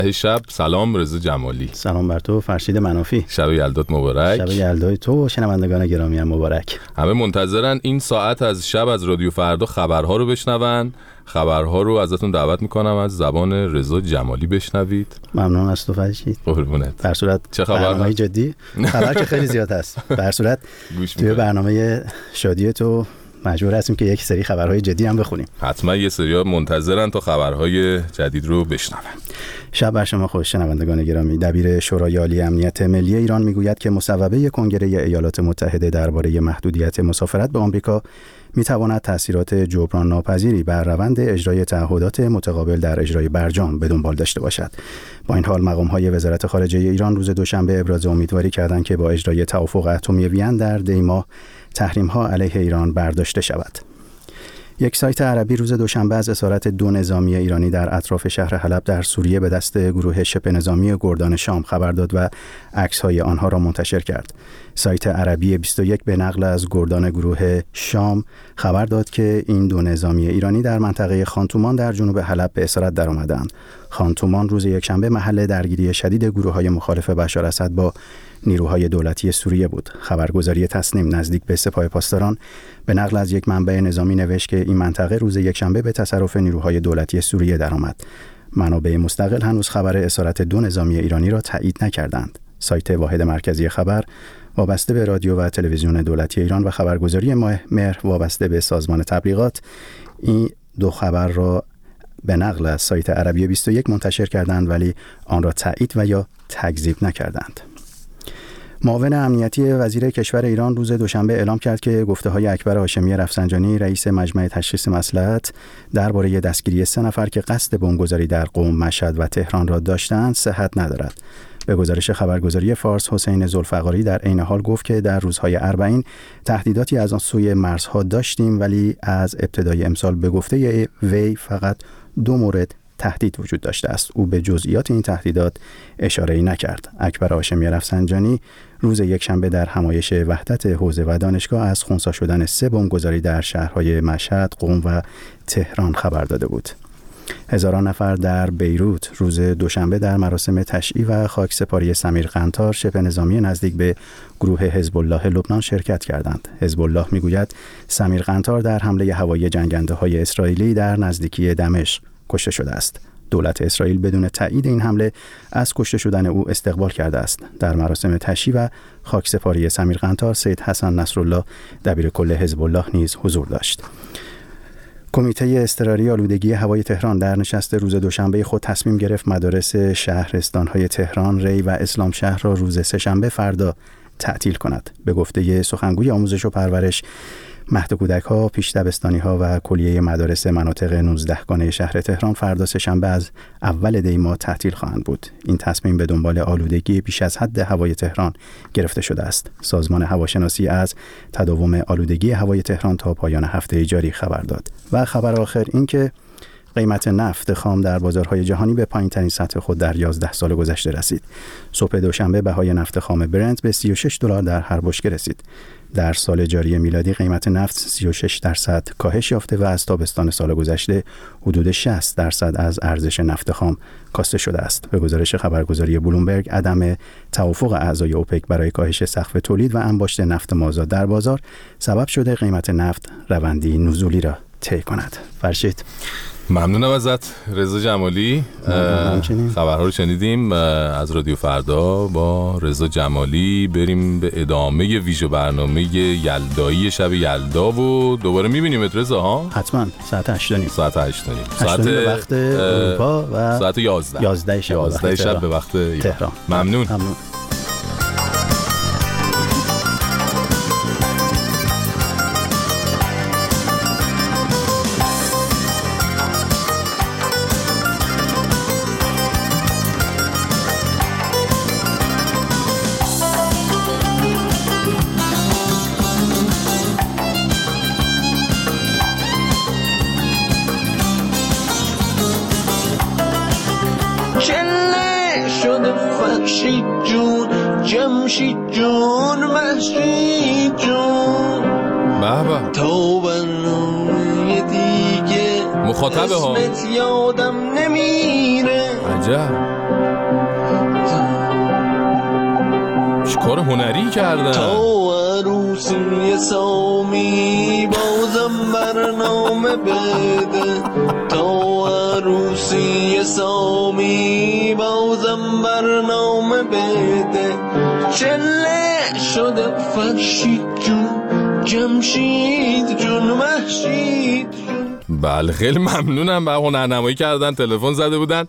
شب. سلام رضا جمالی. سلام بر تو فرشید منافی. شب یلدات مبارک. شب یلدای تو و شنوندگان گرامی هم مبارک. همه منتظرن این ساعت از شب از رادیو فردا خبرها رو بشنون. خبرها رو ازتون دعوت میکنم از زبان رضا جمالی بشنوید. ممنون از تو فرشید. قربونت. در صورت چه خبر؟ برنامه جدی خبر که خیلی زیاد هست. در صورت توی برنامه شادی تو مجبور هستیم که یک سری خبرهای جدی هم بخونیم. حتما یه سری‌ها منتظرن تا خبرهای جدید رو بشنون. شب بر شما خوش شنوندگان گرامی. دبیر شورای عالی امنیت ملی ایران میگوید که مصوبه کنگره ایالات متحده درباره محدودیت مسافرت به آمریکا میتواند تأثیرات جبران ناپذیری بر روند اجرای تعهدات متقابل در اجرای برجام به دنبال داشته باشد. با این حال مقام‌های وزارت خارجه ایران روز دوشنبه ابراز امیدواری کردند که با اجرای توافق اتمی وین در دی ماه تحریم‌ها علیه ایران برداشته شود. یک سایت عربی روز دوشنبه از اسارت 2 نظامی ایرانی در اطراف شهر حلب در سوریه به دست گروه شبه نظامی گردان شام خبر داد و عکس‌های آنها را منتشر کرد. سایت عربی 21 به نقل از گردان گروه شام خبر داد که این 2 نظامی ایرانی در منطقه خانتومان در جنوب حلب به اسارت درآمدند. خانتومان روز یکشنبه محل درگیری شدید گروه‌های مخالف بشار اسد با نیروهای دولتی سوریه بود. خبرگزاری تسنیم نزدیک به سپاه پاسداران به نقل از یک منبع نظامی نوشت که این منطقه روز یکشنبه به تصرف نیروهای دولتی سوریه درآمد. منابع مستقل هنوز خبر اسارت 2 نظامی ایرانی را تایید نکردند. سایت واحد مرکزی خبر وابسته به رادیو و تلویزیون دولتی ایران و خبرگزاری مهر وابسته به سازمان تبلیغات این 2 خبر را به نقل از سایت عربی 21 منتشر کردند ولی آن را تایید و یا تکذیب نکردند. معاون امنیتی وزیر کشور ایران روز دوشنبه اعلام کرد که گفته‌های اکبر هاشمی رفسنجانی رئیس مجمع تشخیص مصلحت درباره دستگیری 3 نفر که قصد بمبگذاری در قم، مشهد و تهران را داشتند صحت ندارد. به گزارش خبرگزاری فارس حسین ذوالفقاری در عین حال گفت که در روزهای 40 تهدیداتی از آن سوی مرزها داشتیم ولی از ابتدای امسال به گفته وی فقط 2 مورد تهدید وجود داشته است. او به جزئیات این تهدیدات اشاره‌ای نکرد. اکبر هاشمی رفسنجانی روز یکشنبه در همایش وحدت حوزه و دانشگاه از خنثی شدن 3 بمبگذاری در شهرهای مشهد، قم و تهران خبر داده بود. هزاران نفر در بیروت روز دوشنبه در مراسم تشییع و خاکسپاری سمیر قنطار شبه نظامی نزدیک به گروه حزب الله لبنان شرکت کردند. حزب الله میگوید سمیر قنطار در حمله هوایی جنگنده‌های اسرائیلی در نزدیکی دمشق کشته شده است. دولت اسرائیل بدون تایید این حمله از کشته شدن او استقبال کرده است. در مراسم تشییع و خاکسپاری سمیر قنطار سید حسن نصرالله دبیر کل حزب الله نیز حضور داشت. کمیته اضطراری آلودگی هوای تهران در نشست روز دوشنبه خود تصمیم گرفت مدارس شهرستان‌های تهران، ری و اسلام شهر را روز سه‌شنبه فردا تعطیل کند. به گفته سخنگوی آموزش و پرورش، مهد کودک‌ها، پیش دبستانی‌ها و کلیه مدارس مناطق 19 گانه شهر تهران فردا سه‌شنبه از اول دی ماه تعطیل خواهند بود. این تصمیم به دنبال آلودگی بیش از حد هوای تهران گرفته شده است. سازمان هواشناسی از تداوم آلودگی هوای تهران تا پایان هفته جاری خبر داد. و خبر آخر این که قیمت نفت خام در بازارهای جهانی به پایین‌ترین سطح خود در 11 سال گذشته رسید. صبح دوشنبه بهای نفت خام برنت به $36 در هر بشکه رسید. در سال جاری میلادی قیمت نفت 36% کاهش یافته و از تابستان سال گذشته حدود 60% از ارزش نفت خام کاسته شده است. به گزارش خبرگزاری بلومبرگ، عدم توافق اعضای اوپک برای کاهش سقف تولید و انباشت نفت مازاد در بازار سبب شده قیمت نفت روندی نزولی را طی کند. فرشید، ممنونم ازت رضا جمالی. خبرها رو شنیدیم از رادیو فردا با رضا جمالی. بریم به ادامه ویژه برنامه یلدایی شب یلدا و دوباره میبینیمت رضا ها؟ حتما ساعت 8:30. ساعت 8:30 به وقت اروپا و ساعت 11 شب به وقت تهران. ممنون. فرشید جون، جمشید جون، مسجید جون، بابا تو برنامه دیگه مخاطبه ها اسمت یادم نمیره. عجب کار هنری کردن. تا عروسی سامی بازم برنامه بده، تا عروسی سامی بازم برنامه بده. چله شده فرشید جون، جمشید جون، محشید جون. بله خیلی ممنونم. به هنرنمایی کردن، تلفن زده بودن.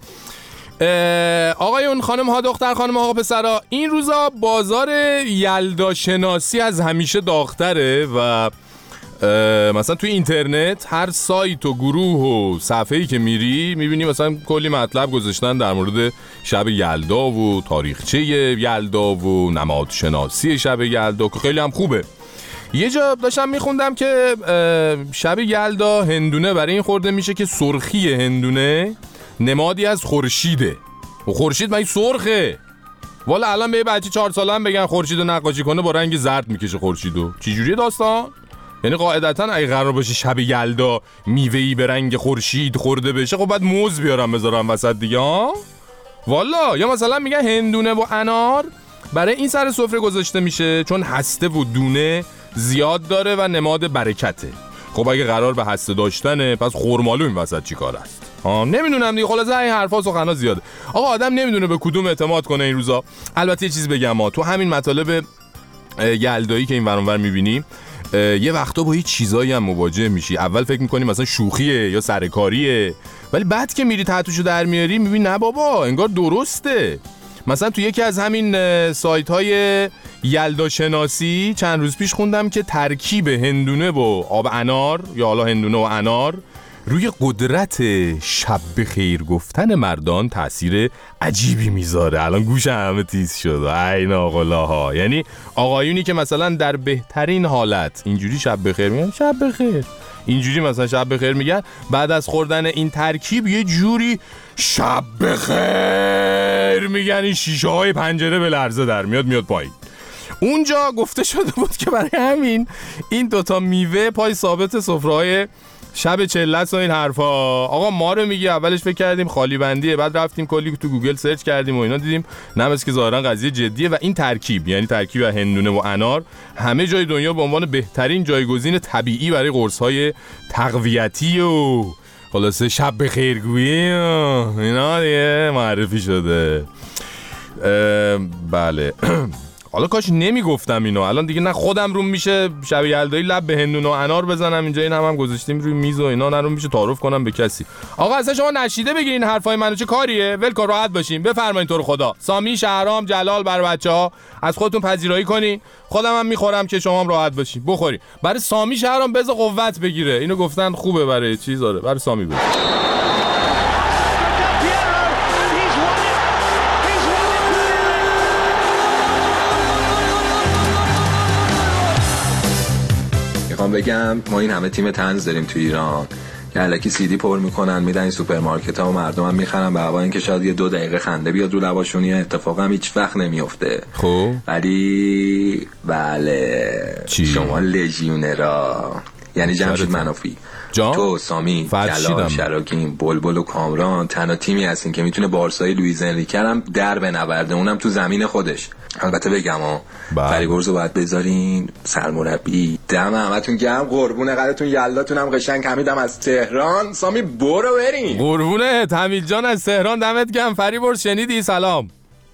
آقایون، خانم ها، دختر خانم ها، پسرا، این روزا بازار یلدا شناسی از همیشه داغ‌تره و مثلا توی اینترنت هر سایت و گروه و صفحه‌ای که میری میبینی مثلا کلی مطلب گذاشتن در مورد شب یلدا و تاریخچه یلدا و نماد شناسی شب یلدا که خیلی هم خوبه. یه جا داشتم میخوندم که شب یلدا هندونه برای این خورده میشه که سرخی هندونه نمادی از خورشیده. و خورشید مگه سرخه؟ والا الان به یه بچه 4 ساله هم بگن خورشیدو نقاشی کنه با رنگ زرد میکشه خورشیدو. چه جوریه داستان؟ یعنی قاعدتا اگه قرار باشه شب یلدا میوه‌ای به رنگ خورشید خورده بشه خب بعد موز بیارم بذارم وسط دیگه ها؟ والا. یا مثلا میگن هندونه و انار برای این سر سفره گذاشته میشه چون هسته و دونه زیاد داره و نماد برکته. خب اگه قرار به هسته داشتنه پس خرمالو این وسط چی کار است؟ نمیدونم دیگه. خلاصه این حرفا سخنا زیاده. آقا آدم نمیدونه به کدوم اعتماد کنه این روزا. البته یه چیز بگم، ما تو همین مطالب یلدایی که این ور اونور میبینی یه وقتا با یه چیزایی هم مواجه میشی. اول فکر میکنی مثلا شوخیه یا سرکاریه، ولی بعد که میری تحتشو در میاری میبینی نه بابا انگار درسته. مثلا تو یکی از همین سایت های یلدا شناسی چند روز پیش خوندم که ترکیب هندونه و آب انار یا حالا هندونه و انار روی قدرت شب بخیر گفتن مردان تأثیر عجیبی میذاره. الان گوش همه تیز شد. عین آقلاها. یعنی آقایونی که مثلا در بهترین حالت اینجوری شب بخیر میگن، شب بخیر، اینجوری مثلا شب بخیر میگن، بعد از خوردن این ترکیب یه جوری شب بخیر میگن این شیشه های پنجره به لرزه در میاد پایین. اونجا گفته شده بود که برای همین این دوتا میوه پای ثابت سفره‌های شب چلت و این حرفا. آقا ما رو میگی اولش فکر کردیم خالی بندیه، بعد رفتیم کلی تو گوگل سرچ کردیم و اینا دیدیم نه، مثل که ظاهرا قضیه جدیه و این ترکیب یعنی ترکیب هندونه و انار همه جای دنیا به عنوان بهترین جایگزین طبیعی برای قرص‌های تقویتی و خلاصه شب بخیرگویی اینا دیگه معرفی شده. بله. حالا کاش نمیگفتم اینو، الان دیگه نه خودم روم میشه شب یلدایی لب به هندونه و انار بزنم اینجا، این هم گذاشتیم روی میز و اینا، نه روم میشه تعارف کنم به کسی. آقا اصلا شما نشیده بگیرین حرفای منو، چه کاریه؟ ولکن راحت باشین، بفرمایین تو رو خدا. سامی، شهرام، جلال، بر بچه‌ها از خودتون پذیرایی کنین، خودم هم میخورم که شما هم راحت باشین. بخورین. برای سامی شهرام بذار قوت بگیره، اینو گفتن خوبه برای چیز داره، برای سامی بذار. بگم ما این همه تیم طنز داریم تو ایران که الکی CD پر میکنن میدن این سوپرمارکت ها و مردم هم میخرن به هوای اینکه شاید یه 2 دقیقه خنده بیاد رو لباشون، یا اتفاقا هیچ وقت نمیفته. خب ولی بله چی؟ شما لژیونرا یعنی جمشید منافی، تو، سامی، جلال، شراکین، بلبل و کامران تنها تیمی هستین که میتونه بارسای لوئیز انریکه هم در بنورده، اونم تو زمین خودش. البته بگم فریبرزو باید بذارین سرمربی. دم همتون گرم، قربون قدرتون، یلداتون هم قشنگ. حمیدم از تهران. سامی برو بریم. قربونت حمید جان از تهران، دمت گرم. فریبرز شنیدی؟ سلام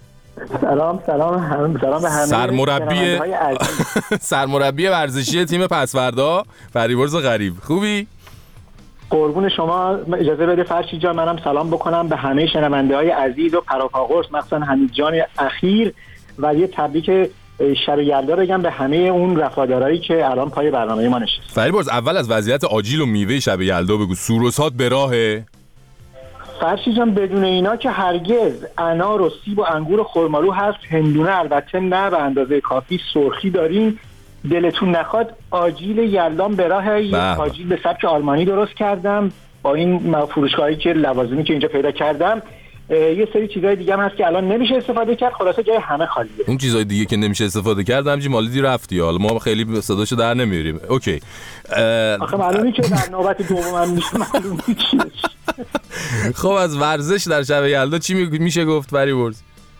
به همه. سرمربی ورزشی تیم پسوردا فریبرز غریب، خوبی؟ قربون شما. اجازه بده فرشید جان منم سلام بکنم به همه شنونده‌های عزیز و پراپاگورس، مخصوصا حمید جان اخیر، و یه تبریک شب یلدا بگم به همه اون وفادارایی که الان پای برنامه ما نشستن. فریبرز اول از وضعیت آجیل و میوه شب یلدا بگو. سوروسات به راهه؟ فرشید جان بدون اینا که هرگز. انار و سیب و انگور و خرمالو هست، هندونه البته نه به اندازه کافی، سرخی داریم. دلتون نخواد آجیل یلدام به راه. یک آجیل به سبک آلمانی درست کردم با این فروشگاهی که لوازمی که اینجا پیدا کردم. یه سری چیزای دیگه هم هست که الان نمیشه استفاده کرد، خلاصه جای همه خالیه. اون چیزای دیگه که نمیشه استفاده کرد همینجوری مالیدی رفتی، حالا ما خیلی صداشو در نمیاریم. اوکی. آخه معلومه که در نوبت دومم میشه معلومه چیه. خب از ورزش در شب یلدا چی میشه گفت فریبرز؟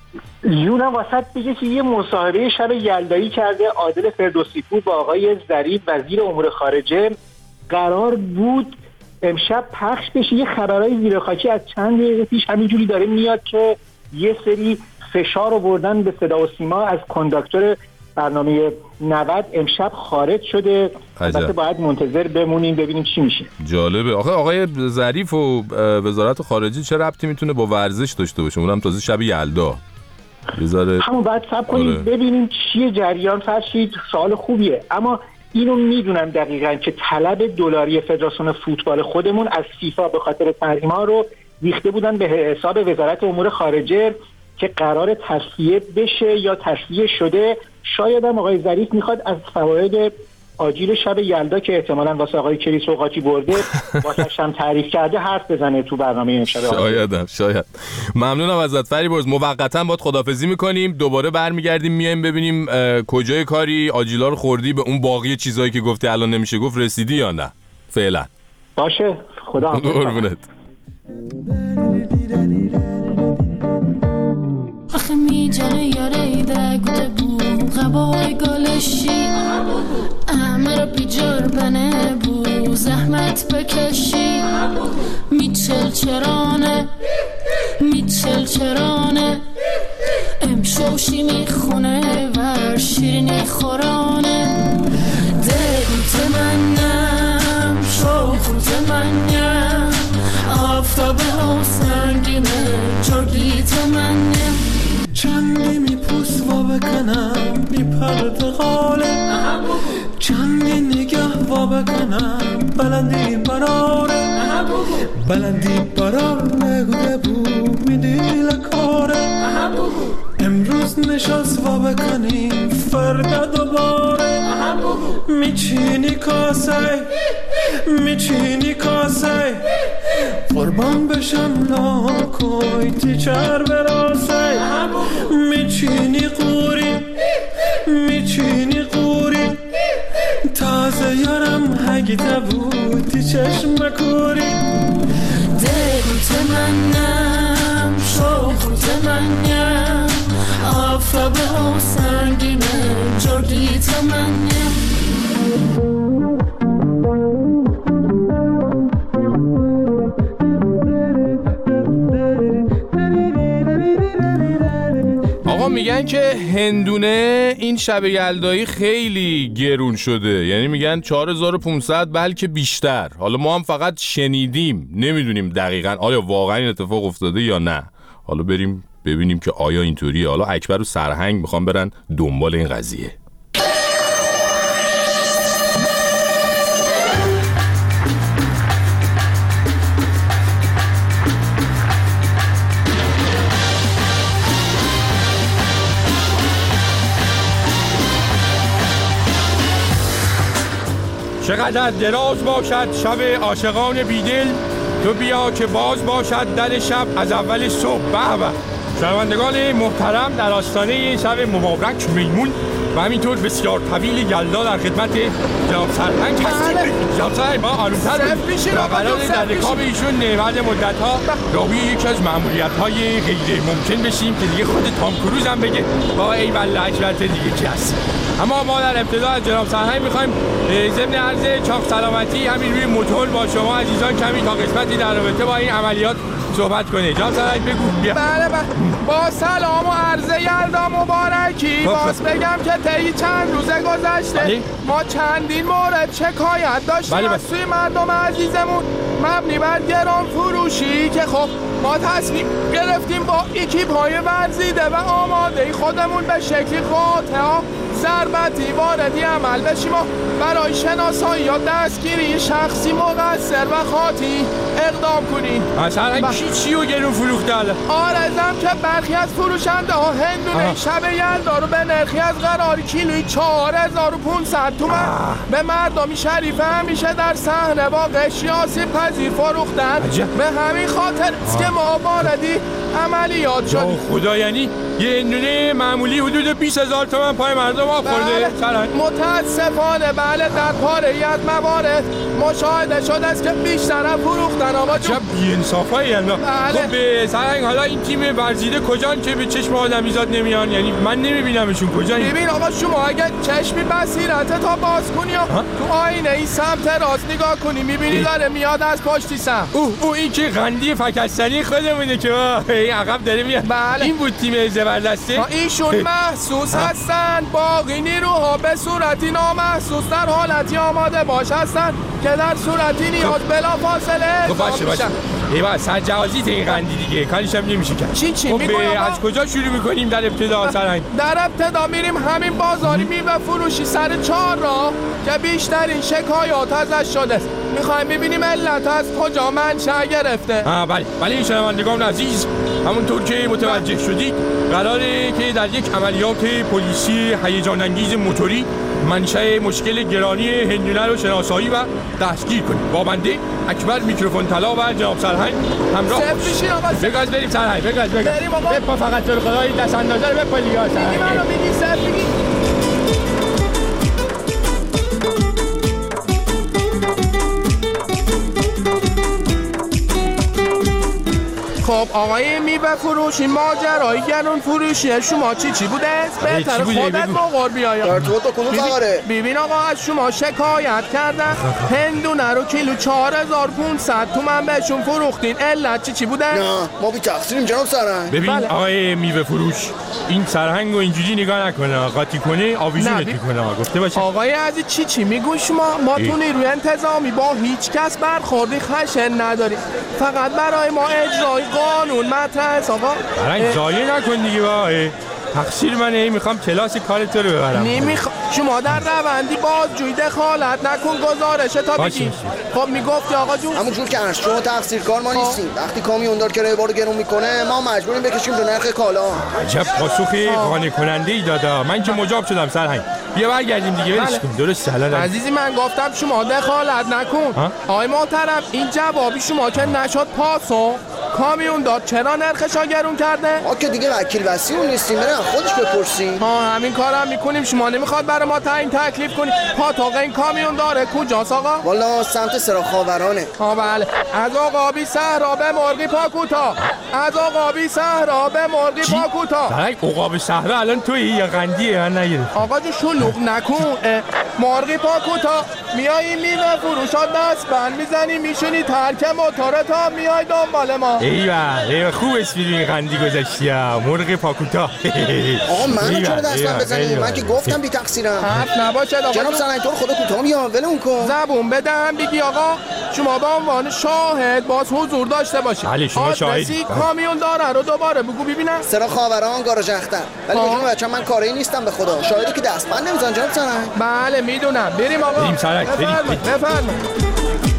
لیون هم واسط بگه که یه مصاحبه شب یلدایی کرده عادل فردوسی‌پور با آقای ظریف وزیر امور خارجه، قرار بود امشب پخش بشه. یه خبرهای زیرخاکی از چند دقیقه پیش همینجوری داره میاد که یه سری فشار آوردن به صدا و سیما از کانداکتور برنامه 90 امشب خارج شده. البته باید منتظر بمونیم ببینیم چی میشه. جالبه. آقای ظریف و وزارت خارجه چه ربطی میتونه با ورزش داشته باشه؟ اونم تازه شب یلدا. همون باید صبر کنیم ببینیم چیه جریان. فرشید سوال خوبیه، اما اینو میدونم دقیقاً که طلب دلاری فدراسیون فوتبال خودمون از فیفا به خاطر تحریم‌ها رو ریخته بودن به حساب وزارت امور خارجه که قرار تصفیه بشه یا تصفیه شده. شاید هم آقای ظریف میخواد از فواید آجیل شب یلدا که احتمالاً واسه آقای کری سوغاتی برده واسه هم تعریف کرده حرف بزنه تو برنامه امشب. شاید. ممنونم ازت فریبرز. موقتا باید خداحافظی میکنیم، دوباره برمیگردیم میایم ببینیم کجای کاری آجیلا رو خوردی، به اون باقی چیزایی که گفتی الان نمیشه گفت رسیدی یا نه. فعلا باشه. خدا قربونت. آخه می جانه یاره ایده گوده بو غبای گالشی امرا بیجار بنه بو زحمت بکشی میچل چرانه امشوشی میخونه ور شیرینی خورانه دل منم شوخوت منم آفتابه ها سنگینه جرگیت منم چندی میپوس و بکنم بی پرتقاله چندی نگه و بکنم بلندی برار نگوده بود میدی لکاره امروز نشست و بکنیم فردا دوباره میچینی کاسه قربان بشم ناکوی تیچر براسه میچینی قوری تازه یارم هگیده بودی چشم کوری دلت منم شوخوت منم آفتابه ها سنگینه جرگیت منم. میگن که هندونه این شب یلدایی خیلی گرون شده، یعنی میگن 4500 بلکه بیشتر. حالا ما هم فقط شنیدیم، نمیدونیم دقیقاً آیا واقعا این اتفاق افتاده یا نه. حالا بریم ببینیم که آیا اینطوریه. حالا اکبر و سرهنگ میخوام برن دنبال این قضیه. چقدر دراز باشد شب عاشقان بیدل، تو بیا که باز باشد در شب از اول صبح. به به. شنوندگان محترم، در آستانه شب مبارک میمون و همینطور بسیار طویل یلدا در خدمت جناب سرهنگ هستیم. جناب سرهنگ ما آرومتر بشین و قرار در رکاب ایشون بعد مدت‌ها راوی یکی از مأموریت‌های غیر ممکن بشیم که دیگه خود تام کروز هم بگه با ای والله اکبرت دیگه کی هست. اما ما در ابتدا از جناب سرهنگ می‌خوایم ضمن عرض چاق سلامتی همین روی موتور با شما عزیزان کمی تا قسمتی در رابطه با این عملیات صحبت کنه. جناب سرهنگ بگو. بله با سلام و عرض یلدا مبارکی. باز بگم که طی چند روز گذشته ما چندین مورد شکایت داشتیم از سوی مردم عزیزمون مبنی بر گران فروشی که خب ما تصمیم گرفتیم با اکیپ‌های ورزیده و آماده خودمون به شکلی قاطع ضربتی واردی عمل بشیم و برای شناسایی یا دستگیری شخصی مقصر و خاطی اقدام کنیم. مثلا چیو گرون فروخته؟ آرزم که برخی از فروشنده ها هندونه شب یلدا رو به نرخی از قرار کیلویی 4500 تومان به مردمی شریف همیشه در صحنه با قشری آسیب پذیر فروختن. به همین خاطر است که ما واردی عملیات شدیم. خدا، یعنی یه هندونه معمولی حدود 20,000 تومان پای مردم آخورده؟ متاسفانه بله، در پاره‌ای از موارد مشاهده شده است که بیشتر فروختن. آقا جون چه بی‌انصافایی اند. خب به سرنگ حالا این تیم ورزیده کجان که به چشم آدمیزاد نمیان؟ یعنی من نمیبینمشون کجان؟ ببین آقا شما اگه چشمی بصیرت تا باز کنی تو آینه این سمت راست نگاه کنی میبینی داره میاد از پشتی سم. این که غندی فکستنی خودمونه که این عقب داره میاد. بله. این بود تیم زبردسته. ایشون محسوس هستن، باقی نیروها به صورتی نامحسوس در حالتی آماده باش هستن که در صورتی نیاز بلا فاصله باشه. ایوه سرجوازی این غندی دیگه کاریش هم نمیشه کرد. چی میگوی از کجا شروع میکنیم در ابتدا سرنگ؟ در ابتدا میریم همین بازاری میوه فروشی سر 4 راه که بیشترین شکایات ازش شده است. میخوایم ببینیم علت از کجا منشأ گرفته. بله این شنوندگان عزیز، همونطور که متوجه شدید قراره که در یک عملیات پلیسی هیجان انگیز موتوری منشأ مشکل گرانی هندونه رو شناسایی و دستگیر کنیم. با بنده اکبر میکروفون طلا و جناب سرهنگ همراه باشید. بگاز بریم سرهنگ، بگاز بریم آقا. بپا فقط تو خدای دست اندازه رو بپا دیگه سرهنگ. منو میگی صفر میگی. خب آقای میوه فروشی ماجرای گلون فروشی شما چی بوده؟ بهتر خودت مقر بیاید. در تو کدوم خبره؟ ببین آقا از شما شکایت کردن هندونه رو کیلو 4500 تومن بهشون فروختین. علت چی بوده؟ نه ما بی تقصیریم جناب سرهنگ. ببین آقای میوه فروش، این سرهنگ رو اینجوری نگاه نکنه، قاطی کنه آویزونت میکنه. گفته باشه آقای عزیز چی میگوی شما؟ ما تو نیروی انتظامی با هیچ کس برخوردی خشن نداریم، فقط برای ما اجرای قانون مطرح است. آقا برنگ زایه نکن دیگه وای، تقصیر منه، میخوام کلاس کار تو رو ببرم. شما در روندی بازجویی دخالت نکن، گزارش تا بگی. خب میگفتی آقا جون همونجور که از شما تقصیر کار ما نیستیم. وقتی کامیوندار کرایه بارو گرون میکنه ما مجبوریم بکشیم به نرخ کالا. عجب پاسخی قانع کننده ای دادا. من که مجاب شدم سرهنگ. بیا برگردیم دیگه ولش کن. درست حالا عزیزی من گفتم شما دخالت نکن. آقای محترم این جوابی شما که نشد پاسو کامیون داد چرا نرخشا گرون کرده؟ ما که دیگه وکیل وصیمون نیستیم، برای خودش بپرسیم. همین کارم میکنیم. شما نمیخواد برای ما تعیین تکلیف کنی پاتوق این کامیون داره کجاست آقا؟ والا سمت سراخاورانه. بله. از آقابی صحرا به مرغی پاکوتا، از آقابی صحرا به مرغی پاکوتا. عقاب صحرا الان تویی یا قندیه ها نگیره؟ آقا جو شلوغ نکن. مرغی پاکوتا میایی میوه فروشات دست بند میزنی میشونی ترک موتورتا میای دنبال ما. ایوه خوب اسمیدی این قندی گذشتی ها مرغ پاکوتا. آقا منو چرا دست بند بزنی؟ من که گفتم بی تقصیرم. حرف نباشد آقا جناب سرهنگ تو خدا کوتاه بیا ولمون کن. زبون بدم بگی آقا شما به عنوان شاهد باز حضور داشته باشید. بله شما شاهدی. کامیون داره رو دوباره بگو ببینم. سراخاوران گاراژ اختر. ولی بگم بچه‌م من کاری نیستم به خدا. شاهدی که دست بند نمیزنن جناب سرهنگ. بله میدونم. بریم آقا. بریم سرهنگ. بفرمایید.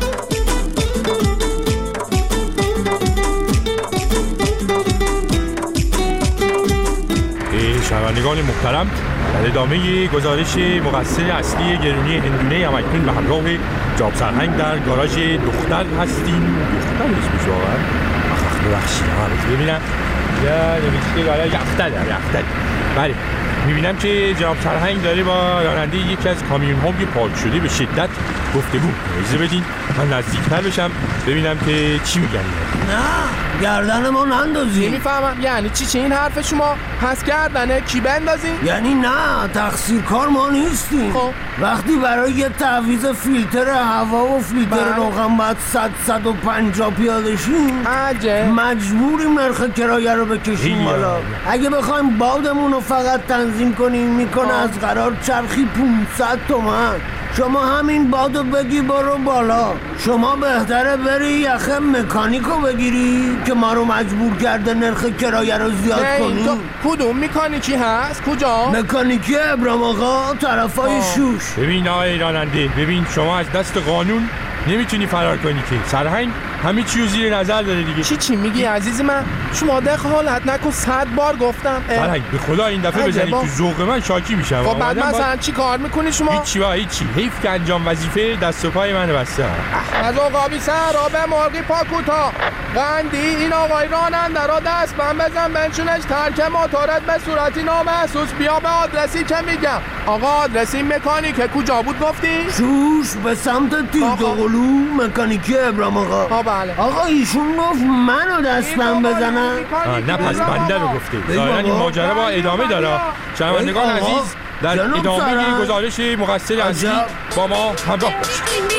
شنوندگان محترم، در ادامه گزارش مقصر اصلی گرونی هندونه همکنون به همراه جناب سرهنگ در گاراژ دختر هستیم. دختر اسمش واقعا ببخشید ببینم یا نوشته گاراژ اختر. بله میبینم که جناب سرهنگ داره با راننده یکی از کامیون ها که پارک شده به شدت گفتگو. اجازه بدین من نزدیکتر بشم ببینم که چی میگن. نه گردن ما نندازی. نمیفهمم یعنی چی این حرف شما؟ پس گردنه کی بندازی؟ یعنی نه تقصیر کار ما نیستیم. وقتی برای یه تعویض فیلتر هوا و فیلتر روغن باید 150 پیاده شیم مجبوریم نرخ کرایه رو بکشیم بالا. اگه بخوایم بادمون رو فقط تنظیم کنیم میکنه از قرار چرخی 500 تومن. شما همین بادو بگی برو بالا. شما بهتره بری یخه مکانیکو بگیری که ما رو مجبور کرده نرخ کرایه رو زیاد کنیم. کدوم مکانیکی هست؟ کجا؟ مکانیکی ابراهیم آقا طرفای شوش. ببین آقای راننده، ببین شما از دست قانون نمیتونی فرار کنی که. سرهنگ همه چیو زیر نظر داره دیگه. چی میگی عزیز من؟ شما دخالت نکن، 100 بار گفتم. فرهنگ به خدا این دفعه بزنید تو ذوق من شاکی میشم. خب بعد مثلا چی کار میکنی شما؟ هیچی. حیف که انجام وظیفه دست و پای منو بسته. از عقابی سر به مرغی پاکوتا قندی این آقای راننده را دست بزن بنشونش ترک موتورت به صورتی نامحسوس بیا به آدرسی که میگم. آقا آدرسی مکانیک کجا بود گفتی؟ شوش به سمت تیردقلو مکانیکی ابراهیم آقا. بله. آقا ایشون گفت منو دستم بزنم. نه پس بنده رو گفتی. ظاهرا این ماجرا با ادامه داره. شنوندگان عزیز در ادامه گزارش مقصر اصلی با ما همراه باشید.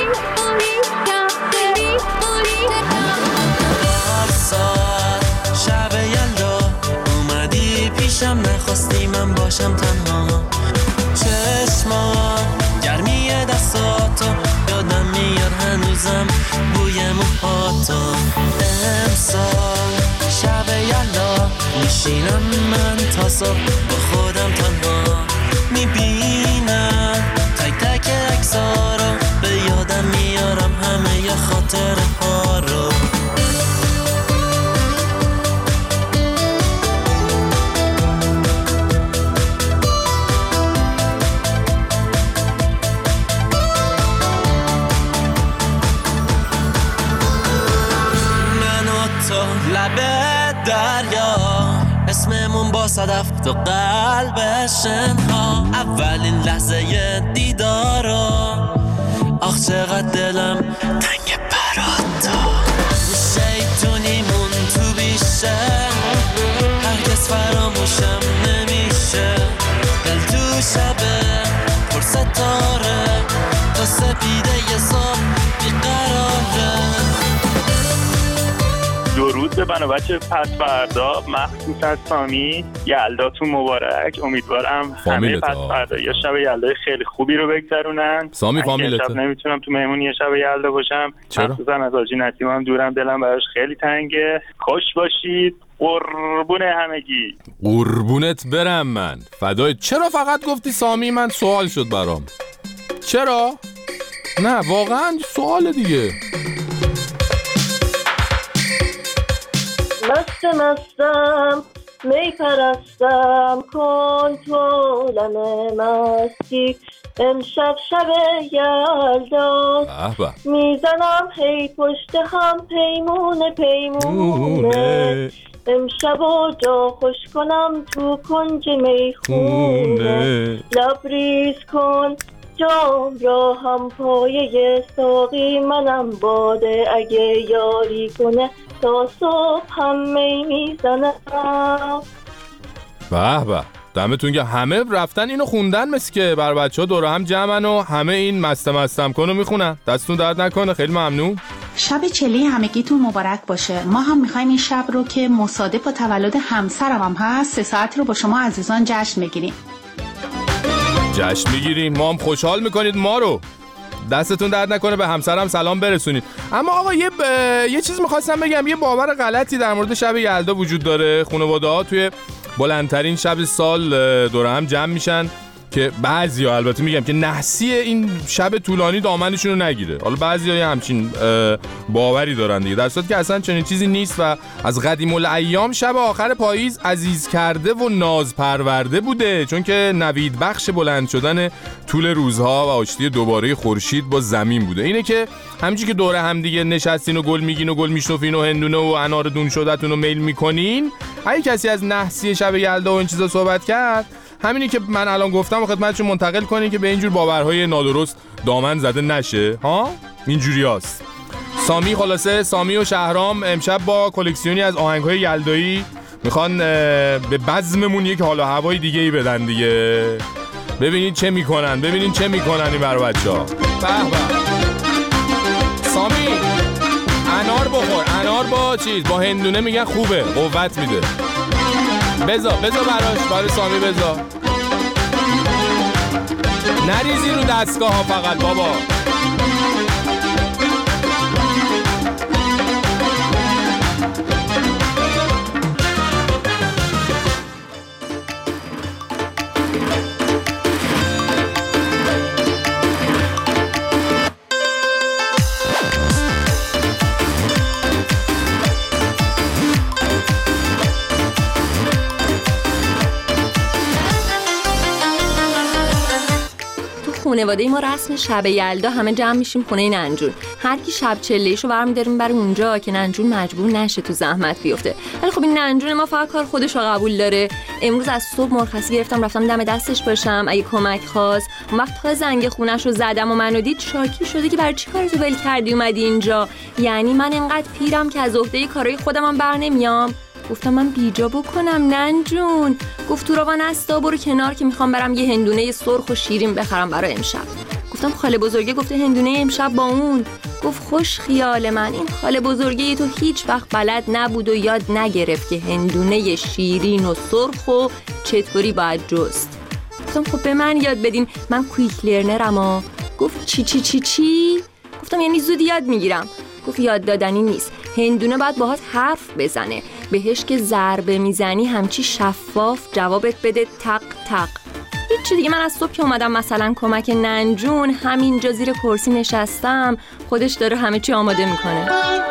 شب یلدا اومدی پیشم نخواستی من باشم تنها. چشمات گرمی دستاتو یادم میاد هنوزم بوی موهاتو. امسال شب یلدا میشینم من تا صبح با خودم تنها. میبینم تک تک عکس‌ها رو به یادم میارم همه ی خاطره ها رو. لب دریا اسممون با صدف تو قلب شنها. اولین لحظه دیدارا آخ چقدر دلم تنگ برات تو. شیطونیمون تو بیشه هرگز فراموشم نمیشه. دل تو شبه پر ستاره تا سپیده ی صبح بیقراره. درود به من و بچه پس فردا مخصوص از سامی یلداتون مبارک. امیدوارم همه پس فردا یه شب یلدای خیلی خوبی رو بگذرونن. سامی فامیلته. شب نمیتونم تو مهمون یه شب یلدا باشم. مخصوصا از آجی نسیمم دورم دلم براش خیلی تنگه. خوش باشید. قربون همگی. قربونت برم من فدای. چرا فقط گفتی سامی؟ من سوال شد برام. چرا؟ نه واقعا سوال دیگه. مستم می پرستم کنترلم مستی. امشب شب یلدا میزنم هی پشت هم پیمونه. امشب و جا خوش کنم تو کنج میخونه. لبریز کن جام را هم پایه ساقی منم باده اگه یاری کنه تا صبح هم می میزنم. به به دمتون گرم. همه رفتن اینو خوندن مثل که بر بچه ها دور هم جمعن و همه این مستم کنو میخونن. دستون درد نکنه. خیلی ممنون. شب چلی همگیتون مبارک باشه. ما هم میخوایم این شب رو که مصادف با تولد همسرم هم هست 3 ساعت رو با شما عزیزان جشن بگیریم. جشن میگیریم. ما هم خوشحال میکنید ما رو. دستتون درد نکنه. به همسرم سلام برسونید. اما آقا یه چیز میخواستم بگم. یه باور غلطی در مورد شب یلدا وجود داره. خانواده‌ها توی بلندترین شب سال دور هم جمع میشن که بعضیا البته میگم که نحسی این شب طولانی دامنشون رو نگیره. حالا بعضیا همچین باوری دارن دیگه، در صورتی که اصلا چنین چیزی نیست و از قدیم الایام شب آخر پاییز عزیز کرده و ناز پرورده بوده، چون که نوید بخش بلند شدن طول روزها و آشتی دوباره خورشید با زمین بوده. اینه که همینجوری که دور هم دیگه نشستین و گل میگین و گل میشنفین و هندونه و انار دون شدهتون رو میل میکنین، اگه کسی از نحسی شب یلدا و این چیزا صحبت کرد، همینی که من الان گفتم و خدمتتون منتقل کنین که به اینجور باورهای نادرست دامن زده نشه ها. اینجوری هست. سامی و شهرام امشب با کلکسیونی از آهنگ‌های یلدایی میخوان به بزممون یک حال و هوای دیگه ای بدن دیگه. ببینید چه میکنن این برای بچه‌ها. به به. سامی انار بخور، انار با چیز با هندونه میگن خوبه، قوت میده. بذار برای سامی بذار. نریزی رو دستگاه ها فقط بابا. خانواده ما رسم شب یلدا همه جمع میشیم خونه ننجون. هر کی شب چله‌ایشو برمی‌داریم برای اونجا که ننجون مجبور نشه تو زحمت بیفته. ولی خب این ننجون ما فقط کار خودشو قبول داره. امروز از صبح مرخصی گرفتم رفتم دم دستش باشم اگه کمک خواست. اون وقت تا زنگ خونه‌شو زدم و منو دید شاکی شده که برای چی کارتو ول کردی اومدی اینجا؟ یعنی من انقدر پیرم که از عهده کارهای خودم برنمیام. گفتم من بیجا بکنم ننجون. گفت تو راوان استا برو کنار که میخوام برم یه هندونه سرخ و شیرین بخرم برای امشب. گفتم خاله بزرگه گفته هندونه امشب با اون. گفت خوش خیال من، این خاله بزرگه تو هیچ وقت بلد نبود و یاد نگرفت که هندونه شیرین و سرخ و چطوری باید جست. گفتم خب به من یاد بدین، من کویک لرنرم. گفت چی؟ گفتم یعنی زود یاد میگیرم. گفت یاد دادنی نیست، هندونه باید باهات حرف بزنه، بهش که ضربه میزنی همچی شفاف جوابت بده تق تق. هیچی دیگه. من از صبح که اومدم مثلا کمک ننجون همینجا زیر کرسی نشستم، خودش داره همه چی آماده میکنه.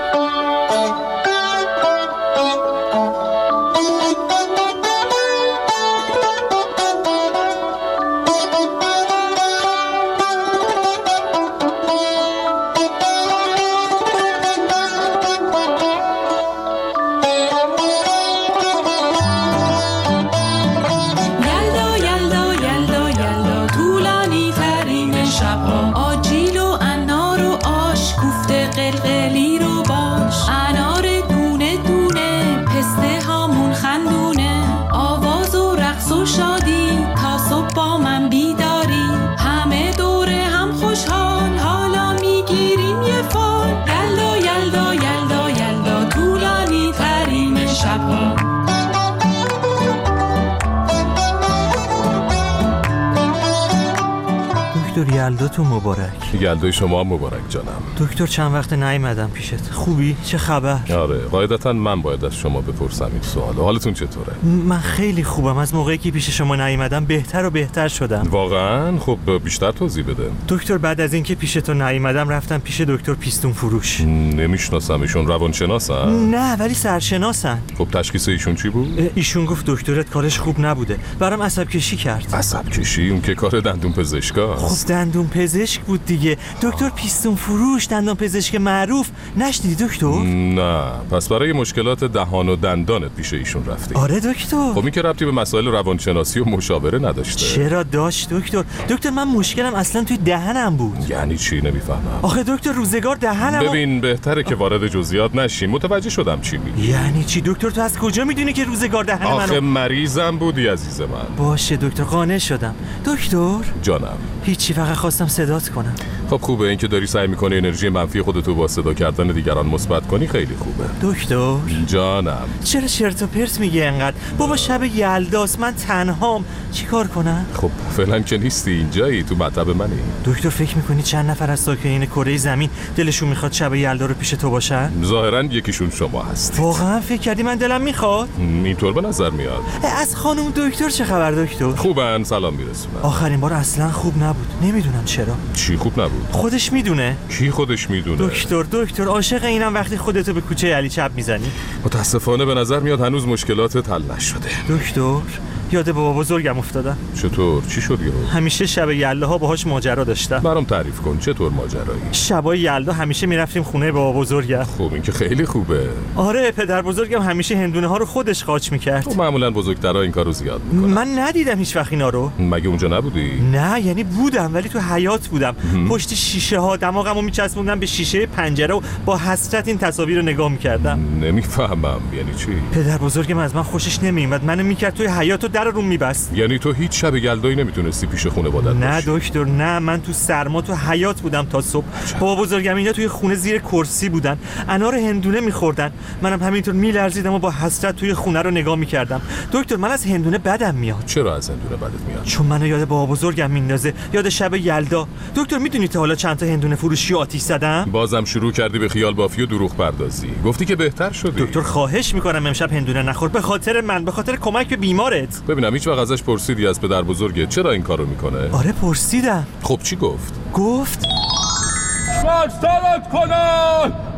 یلداتون مبارک. یلدای شما مبارک جانم. دکتر چند وقت نیومدم پیشت. خوبی؟ چه خبر؟ آره قاعدتا من باید از شما بپرسم این سوالو. حالتون چطوره؟ من خیلی خوبم. از موقعی که پیش شما نیومدم بهتر و بهتر شدم. واقعا؟ خب بیشتر توضیح بده. دکتر بعد از اینکه پیش تو نیومدم رفتم پیش دکتر پیستون فروش. نمیشناسم. ایشون روانشناسن؟ نه ولی سرشناسن. خب تشخیص ایشون چی بود؟ ایشون گفت دکترت کارش خوب نبوده، برام عصب کشی کرد. عصب کشی؟ اون که کار دندون پزشکاست. خب دندون پزشک بود دیگه. دکتر پیستون فروش، دندون پزشک معروف. نشنیدی دکتر؟ نه. پس برای مشکلات دهان و دندانت پیش ایشون رفتی؟ آره دکتر. خب این که ربطی به مسائل روانشناسی و مشاوره نداشته. چرا داشت دکتر من مشکلم اصلا توی دهنم بود. یعنی چی؟ نمیفهمم. آخه دکتر روزگار دهنم. ببین بهتره که وارد جزئیات نشیم. متوجه شدم چی میگی. یعنی چی دکتر؟ تو از کجا میدونی که روزگار دهن منو؟ آخه مریضم بودی عزیز من. باشه دکتر قانع شدم. دکتر جانم. هیچی، فقط خواستم صدات کنم. خب خوبه این که داری سعی میکنی انرژی منفی خودتو با صدا کردن دیگران مثبت کنی، خیلی خوبه. دکتر جانم. چرا چرت و پرت میگی انقدر؟ بابا شب یلداست، من تنهام، چیکار کنم؟ خب فعلا که نیستی اینجایی، تو مطب منی. دکتر فکر میکنی چند نفر از ساکنین کره زمین دلشون میخواد شب یلدا رو پیش تو باشن؟ ظاهرا یکیشون شما هست. واقعا فکر کردی من دلم میخواد؟ اینطور به نظر میاد. از خانم دکتر چه خبر دکتر؟ خوبن، سلام میرسونم. آخرین بار اصلا خوب نبود، نمیدونم چرا. چی خوب نبود؟ خودش میدونه. کی خودش میدونه؟ دکتر عاشق اینم وقتی خودتو به کوچه علی چپ میزنی. متاسفانه به نظر میاد هنوز مشکلاتت حل نشده. دکتر یاد بابا بزرگم افتادم. چطور؟ چی شد یهو؟ همیشه شب یلداها باهاش ماجرا داشتم. برام تعریف کن، چطور ماجرایی؟ شبای یلدا همیشه میرفتیم خونه بابا بزرگم. خب این که خیلی خوبه. آره پدر بزرگم همیشه هندونه ها رو خودش قاچ میکرد. تو معمولا بزرگترا این کارو زیاد میکنن. من ندیدم هیچ وقت اینا رو. مگه اونجا نبودی؟ نه یعنی بودم ولی تو حیاط بودم. پشت شیشه ها دماغمو میچسبوندم به شیشه پنجره و با حسرت این تصاویر رو نگاه میکردم. نمیفهمم یعنی چی؟ پدر بزرگم از من خوشش نمیومد، منو میکرد توی حیاط و در رو میبست. یعنی تو هیچ شب یلدایی نمیتونستی پیش خونه بادت باشی؟ نه دکتر نه، من تو سرما تو حیاط بودم تا صبح. بابا بزرگم اینا توی خونه زیر کرسی بودن، انار هندونه میخوردن، منم همینطور میلرزیدم و با حسرت توی خونه رو نگاه میکردم. دکتر من از هندونه بدم میاد. چرا از هندونه بدت میاد؟ چون منو یاد بابا بزرگم میندازه، یاد شب یلدا. دکتر میدونی تا حالا چند تا هندونه فروشی آتیش زدم؟ بازم شروع کردی به خیال بافی و دروغ پردازی. گفتی که بهتر شدی. دکتر خواهش میکنم امشب هندونه نخور، به خاطر من، به خاطر کمک به بیمارت. ببینم هیچ وقت ازش پرسیدی از پدر بزرگت چرا این کارو میکنه؟ آره پرسیدم. خب چی گفت؟ گفت شاکسترت کنن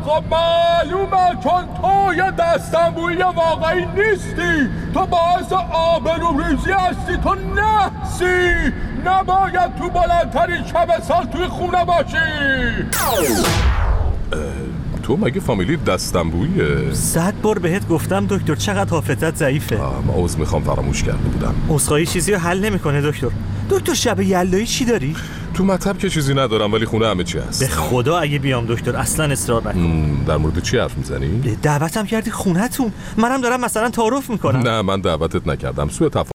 خب معلومه، چون تو یه دستنبویی واقعی نیستی، تو باعث آبروریزی هستی، تو نحسی، نباید تو بلندترین شب سال توی خونه باشی. تو مگه فامیلی دستنبویه؟ 100 بار بهت گفتم دکتر چقدر حافتت ضعیفه. من عذر میخوام، فراموش کرده بودم. عذرخواهی چیزی رو حل نمیکنه دکتر. دکتر شب یلدایی چی داری؟ تو مطب که چیزی ندارم ولی خونه همه چی هست. به خدا اگه بیام دکتر اصلا اصرار نکن. در مورد چی حرف میزنی؟ دعوتم کردی خونه‌تون، منم دارم مثلا تعارف میکنم. نه من دعوتت نکردم، سوء